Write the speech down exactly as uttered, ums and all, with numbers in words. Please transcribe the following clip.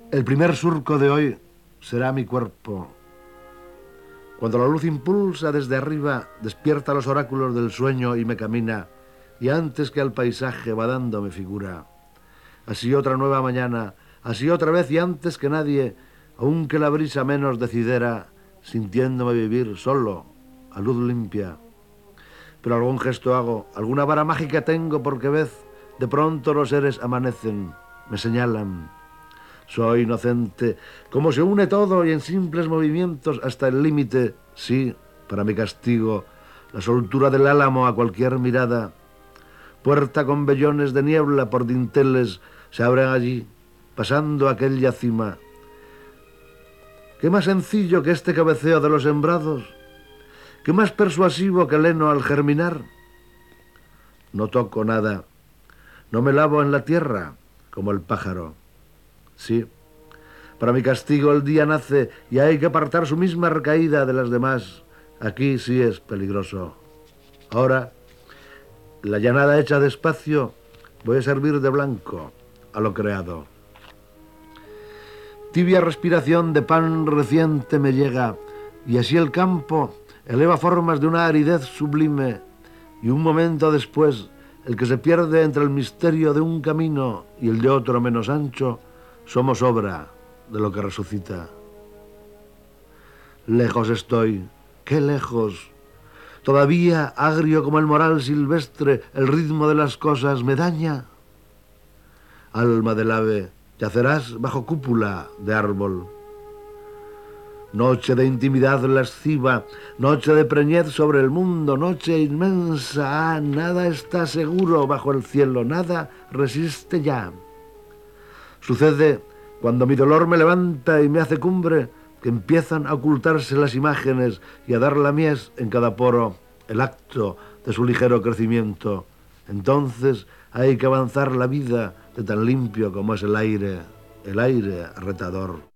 El primer surco de hoy será mi cuerpo. Cuando la luz impulsa desde arriba, despierta los oráculos del sueño y me camina, y antes que al paisaje va dándome figura. Así otra nueva mañana, así otra vez y antes que nadie, aunque la brisa menos decidera, sintiéndome vivir solo, a luz limpia. Pero algún gesto hago, alguna vara mágica tengo porque vez, de pronto los seres amanecen, me señalan. Soy inocente, como se une todo y en simples movimientos hasta el límite, sí, para mi castigo, la soltura del álamo a cualquier mirada. Puerta con vellones de niebla por dinteles se abren allí, pasando aquella cima. ¿Qué más sencillo que este cabeceo de los sembrados? ¿Qué más persuasivo que el heno al germinar? No toco nada, no me lavo en la tierra como el pájaro. Sí, para mi castigo el día nace y hay que apartar su misma recaída de las demás. Aquí sí es peligroso. Ahora, la llanada hecha de espacio, voy a servir de blanco a lo creado. Tibia respiración de pan reciente me llega y así el campo eleva formas de una aridez sublime y un momento después, el que se pierde entre el misterio de un camino y el de otro menos ancho, somos obra de lo que resucita. Lejos estoy, qué lejos. Todavía, agrio como el moral silvestre, el ritmo de las cosas me daña. Alma del ave, yacerás bajo cúpula de árbol. Noche de intimidad lasciva, noche de preñez sobre el mundo, noche inmensa, ah, nada está seguro bajo el cielo, nada resiste ya. Sucede cuando mi dolor me levanta y me hace cumbre, que empiezan a ocultarse las imágenes y a dar la mies en cada poro, el acto de su ligero crecimiento. Entonces hay que avanzar la vida de tan limpio como es el aire, el aire retador.